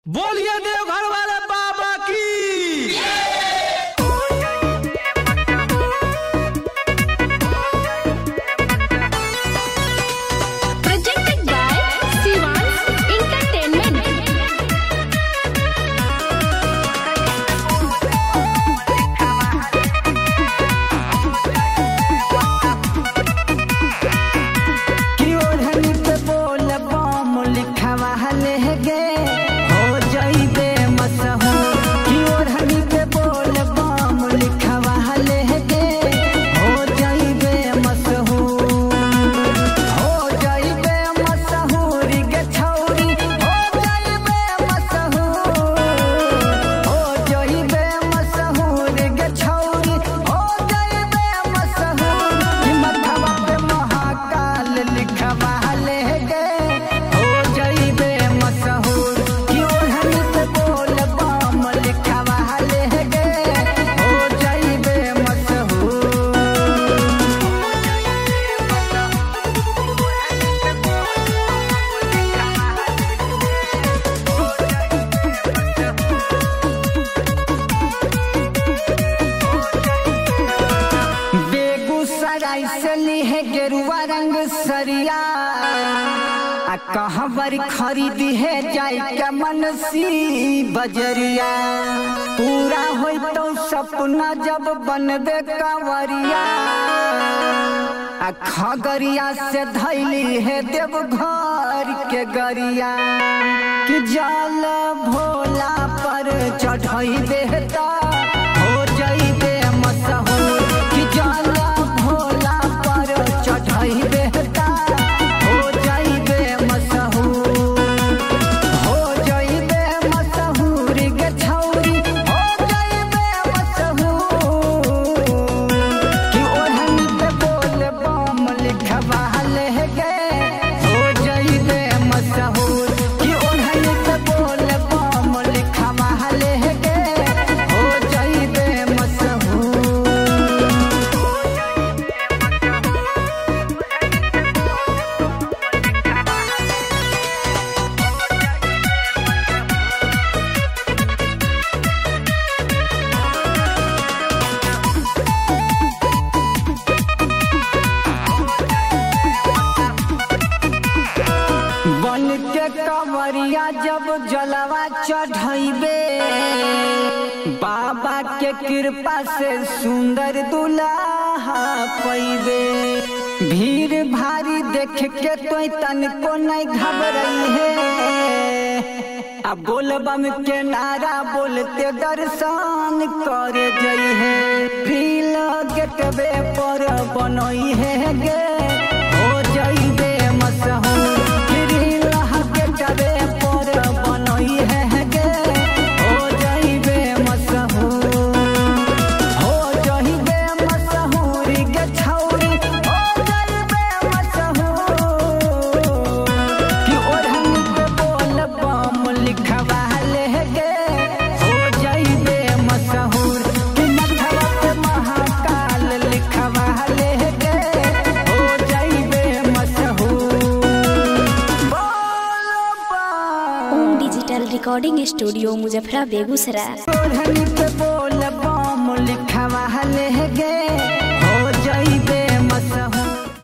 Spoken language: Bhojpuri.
बोलिए देवघर वाले बाबा की। Presented by Sivan's Entertainment. की ओढ़नी पे बोल बम लिखवा ले गे हो जाइबे मसहूर। की ओढ़नी पे बोल बम लिखवा ले गे हो जाइबे मसहूर। हो जाइबे मसहूर गे छौरी हो जाइबे मसहूर। हो जाइबे मसहूर गे छौरी हो जाइबे मसहूर। की मथवा पे महाकाल लिखवा ले गे हो जाइबे मसहूर। की ओढ़नी पे बोल बम लिखवा ले गे हो जाइबे मसहूर। बेगूसराय से लिहे गेरुआ रंग सरिया आ कहवर खरीदी है जाय के मनसी बजरिया। पूरा होई तो सपना जब बनबे कंवरिया आ खगरिया से धैली है देवघर के गरिया। कि जल भोला पर चढ़ई देता हो जाइबे मसहूर। कि जल भोला पर चढ़ई देता हो जाइबे मसहूर। हो जाइबे मसहूर गे छौरी हो जाइबे मसहूर। कि ओढ़नी पे बोल बम लिखवा ले गे हो जाइबे मसहूर। कि ओढ़नी पे बोल बम लिखवा ले गे हो जाइबे मसहूर। बन के कंवरिया जब जलवा चढ़ैबे बाबा के कृपा से सुंदर दुल्हा पैबे। भीड़ भारी देख के तो तनको नहीं घबराई है। अब बोलबम के नारा बोलते दर्शन करे जई है। भील गेटवे पर बनई है गे हो जाइबे मसहूर। गिरिल गेटवे पर बनई है गे हो जाइबे मसहूर। हो जाइबे मसहूर गे छौरी हो जाइबे मसहूर। कि ओढ़नी पे बोल बम लिखवा ले गे हो जाइबे मसहूर। कि मथवा पे महाकाल लिखवा ले गे हो जाइबे मसहूर। बोलो बम। ओम डिजिटल रिकॉर्डिंग स्टूडियो मुजफ्फरा बेगूसराय। ओढ़नी पे बोल बम लिखवा ले गे